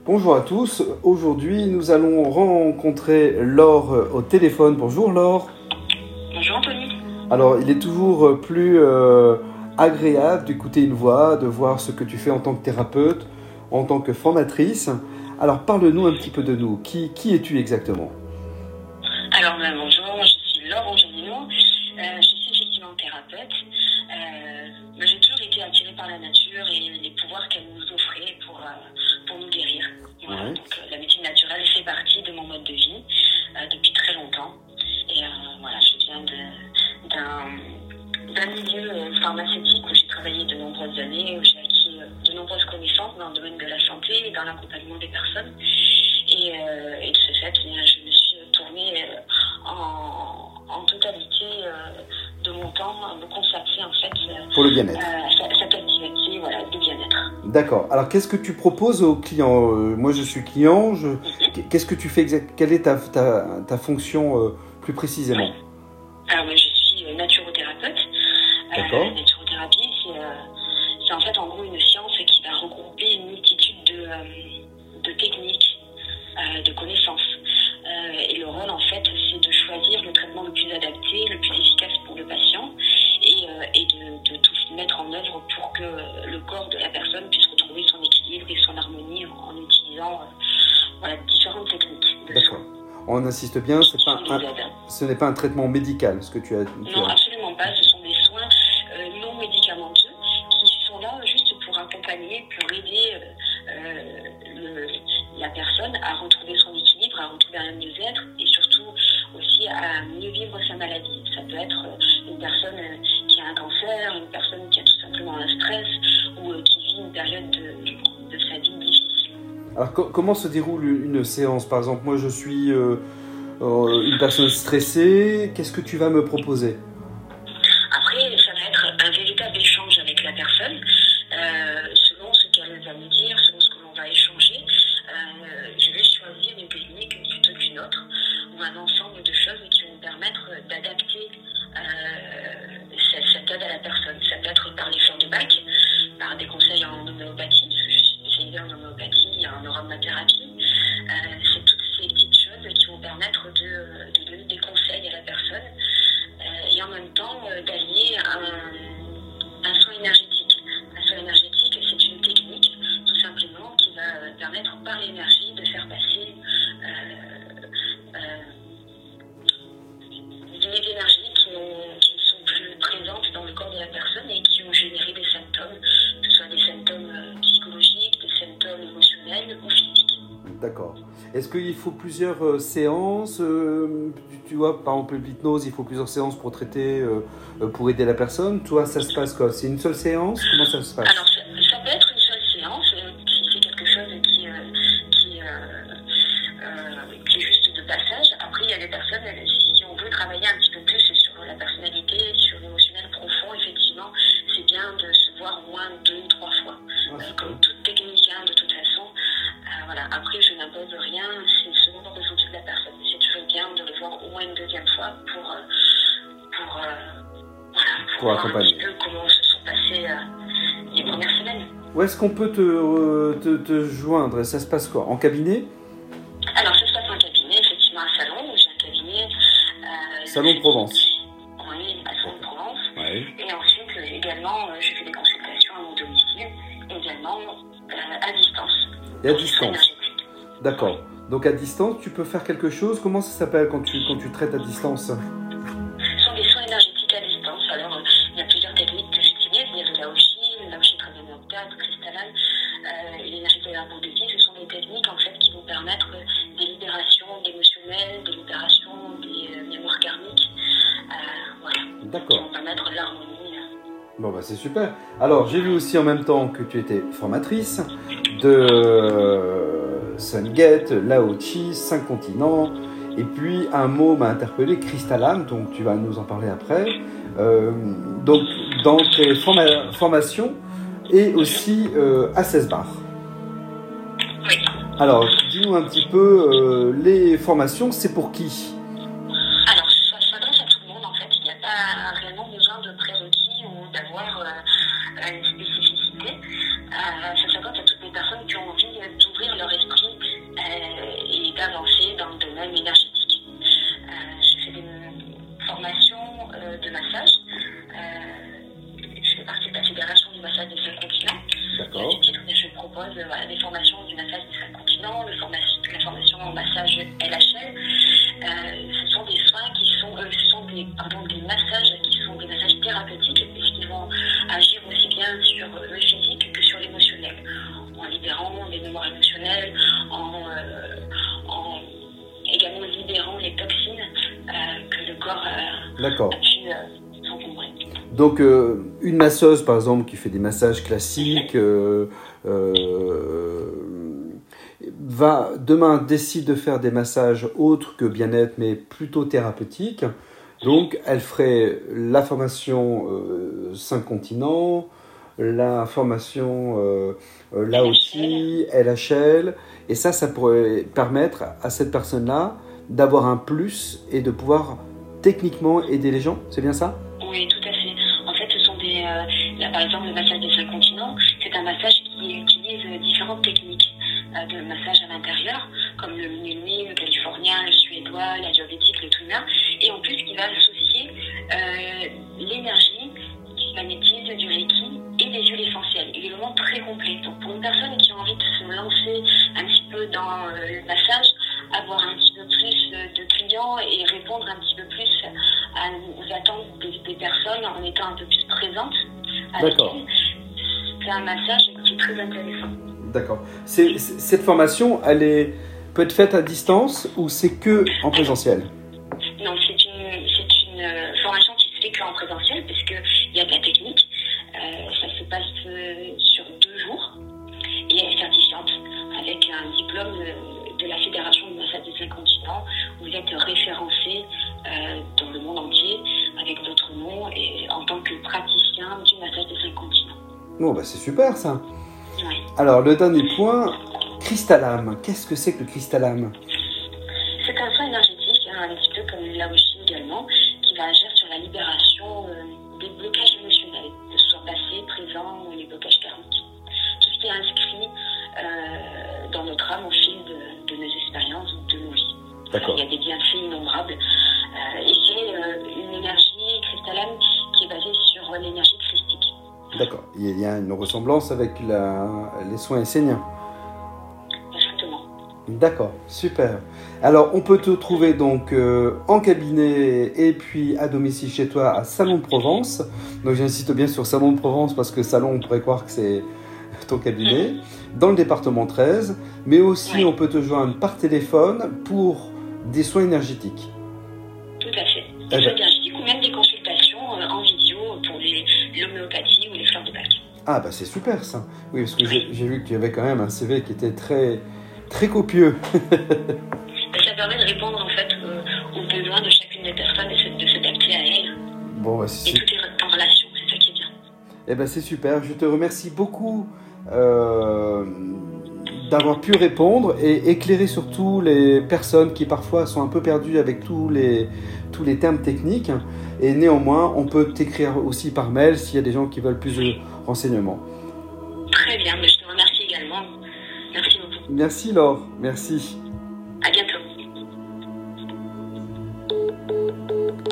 Bonjour à tous, aujourd'hui nous allons rencontrer Laure au téléphone. Bonjour Laure. Bonjour Anthony. Alors il est toujours plus agréable d'écouter une voix, de voir ce que tu fais en tant que thérapeute, en tant que formatrice. Alors parle-nous un petit peu de nous, qui es-tu exactement? Alors bonjour, je suis Laure Angelino, je suis effectivement thérapeute. J'ai toujours été attirée par la nature et les pouvoirs qu'elle nous offrait pour nous guérir. Voilà. Ouais. Donc la médecine naturelle fait partie de mon mode de vie depuis très longtemps. Et voilà, je viens d'un milieu pharmaceutique où j'ai travaillé de nombreuses années, où j'ai acquis de nombreuses connaissances dans le domaine de la santé et dans l'accompagnement des personnes. Et de ce fait, je me suis tournée en totalité de mon temps à me consacrer en fait Pour le bien-être. à cette activité de bien-être. D'accord. Alors qu'est-ce que tu proposes aux clients? Moi je suis client, qu'est-ce que tu fais quelle est ta fonction plus précisément? Alors moi je suis naturopathérapeute. D'accord. La naturothérapie c'est en fait en gros une science qui va regrouper une multitude de techniques, de connaissances. Et le rôle en fait c'est de choisir le traitement le plus adapté, le plus efficace pour le patient et de tout mettre en œuvre pour que le corps de la personne puisse retrouver son équilibre et son harmonie en utilisant différentes techniques. D'accord. On insiste bien, ce n'est pas un traitement médical, ce que tu as. Non, absolument pas. Ce sont des soins non médicamenteux qui sont là juste pour accompagner, pour aider la personne à retrouver son équilibre, à retrouver un mieux-être et surtout aussi à mieux vivre sa maladie. Ça peut être une personne qui a un cancer, une personne qui a tout simplement un stress ou qui vit une période de sa vie difficile. Alors comment se déroule une séance? Par exemple, moi je suis une personne stressée, qu'est-ce que tu vas me proposer? Après, ça va être un véritable échange avec la personne, selon ce qu'elle va me dire, selon ce que l'on va échanger. Je vais choisir une technique plutôt qu'une autre, ou un ensemble de choses qui vont permettre d'adapter cette aide à la personne. Ça peut être par les fleurs de Bach, par des conseils en homéopathie, parce que je suis spécialisée en homéopathie et en aromathérapie. C'est toutes ces petites choses qui vont permettre de donner des conseils à la personne et en même temps d'allier un soin énergétique. Un soin énergétique, c'est une technique tout simplement qui va permettre par l'énergie de faire passer des énergies qui ne sont plus présentes dans le corps de la personne et qui ont généré des symptômes, que ce soit des symptômes psychologiques, des symptômes émotionnels ou physiques. D'accord. Est-ce qu'il faut plusieurs séances? Tu vois, par exemple, l'hypnose, il faut plusieurs séances pour traiter, pour aider la personne. Toi, ça se passe quoi? C'est une seule séance? Comment ça se passe? Alors, ça peut être une seule séance, si c'est quelque chose qui est juste de passage. Après, il y a des personnes, si on veut travailler un petit peu plus sur la personnalité, sur l'émotionnel profond, effectivement, c'est bien de se voir au moins 2 ou 3 fois. Comme toute technique, de toute façon. Après, je n'impose rien, c'est selon le ressenti de la personne. C'est toujours bien de le voir au moins une deuxième fois pour voir un petit peu comment se sont passées les premières semaines. Où est-ce qu'on peut te joindre? Ça se passe quoi? En cabinet? Alors, ça se passe en cabinet, effectivement, un salon, où j'ai un cabinet. Salon de Provence. Oui, à Salon de Provence. Ouais. Et ensuite, également, je fais des consultations à mon domicile, également à distance. Et à distance. D'accord. Donc à distance, tu peux faire quelque chose. Comment ça s'appelle quand tu traites à distance? Ce sont des soins énergétiques à distance. Alors, il y a plusieurs techniques que j'utilise. Il y a le Laoshi transcendantal, cristallane, l'énergie de l'arbre de vie. Ce sont des techniques en fait qui vont permettre des libérations émotionnelles, des libérations des mémoires karmiques. D'accord. Qui vont permettre l'harmonie. Bon c'est super. Alors j'ai vu aussi en même temps que tu étais formatrice de Sun-Gate, Lao Chi, 5 continents, et puis un mot m'a interpellé, cristallane, donc tu vas nous en parler après. Donc dans tes formations et aussi à 16 bars. Oui. Alors dis-nous un petit peu, les formations, c'est pour qui? Alors ça s'adresse à tout le monde en fait, il n'y a pas réellement besoin de prérequis ou d'avoir une spécificité. Ça s'adresse à toutes les personnes qui ont envie d'ouvrir leur esprit des formations du massage des 5 continents, la formation en massage LHL. Ce sont des soins qui sont, des massages qui sont des massages thérapeutiques puisqu'ils vont agir aussi bien sur le physique que sur l'émotionnel, en libérant les mémoires émotionnelles, en également libérant les toxines que le corps a pu s'encombrer. Donc une masseuse par exemple qui fait des massages classiques va demain décide de faire des massages autres que bien-être mais plutôt thérapeutiques. Donc elle ferait la formation 5 continents, la formation là aussi LHL, et ça pourrait permettre à cette personne-là d'avoir un plus et de pouvoir techniquement aider les gens, c'est bien ça? Oui, tout à fait. En fait, ce sont là, par exemple, le massage des 5 continents, c'est un massage qui utilise différentes techniques de massage à l'intérieur, comme le mini, le californien, le suédois, l'ayurvédique, le tuna, et en plus qui va associer l'énergie du magnétisme, du reiki et des huiles essentielles. Il est vraiment très complet. Donc pour une personne qui a envie de se lancer un petit peu dans le massage, avoir un petit peu plus de clients et répondre un petit peu plus aux attentes des personnes en étant un peu plus présente avec elles, c'est un massage qui est très intéressant. D'accord. Cette formation, peut être faite à distance ou c'est que en présentiel? Non, c'est une formation qui se fait qu'en présentiel puisqu'il y a de la technique. Ça se passe sur 2 jours et elle est certifiante avec un diplôme de la Fédération du massage des 5 continents. Vous êtes référencé dans le monde entier avec votre nom et en tant que praticien du massage des 5 continents. Bon, c'est super ça. Oui. Alors, le dernier point, Crystalame. Qu'est-ce que c'est que le Crystalame? C'est un soin énergétique, un petit peu comme le Laoshi également, qui va agir sur la libération des blocages émotionnels, que ce soit passé, présent ou les blocages karmiques. Tout ce qui est inscrit dans notre âme au fil de nos expériences ou de nos vies. D'accord. Il y a des bienfaits innombrables. Et c'est une énergie Crystalame qui est basée sur l'énergie christique. D'accord. Il y a une ressemblance avec les soins esséniens. Exactement. D'accord, super. Alors, on peut te trouver donc en cabinet et puis à domicile chez toi à Salon de Provence. Donc, j'insiste bien sur Salon de Provence parce que Salon, on pourrait croire que c'est ton cabinet. Dans le département 13. Mais aussi, on peut te joindre par téléphone pour des soins énergétiques. Tout à fait. Des soins énergétiques ou même des consultations en vidéo pour l'homéopathie ou les fleurs de Bach. Ah, c'est super ça. Oui, parce que j'ai vu que tu avais quand même un CV qui était très, très copieux. Ça permet de répondre en fait aux besoins de chacune des personnes et de s'adapter à elles. Bon, et tout est en relation, c'est ça qui est bien. C'est super. Je te remercie beaucoup d'avoir pu répondre et éclairer surtout les personnes qui parfois sont un peu perdues avec tous les termes techniques. Et néanmoins, on peut t'écrire aussi par mail s'il y a des gens qui veulent plus de renseignements. Très bien, mais je te remercie également. Merci beaucoup. Merci Laure, merci.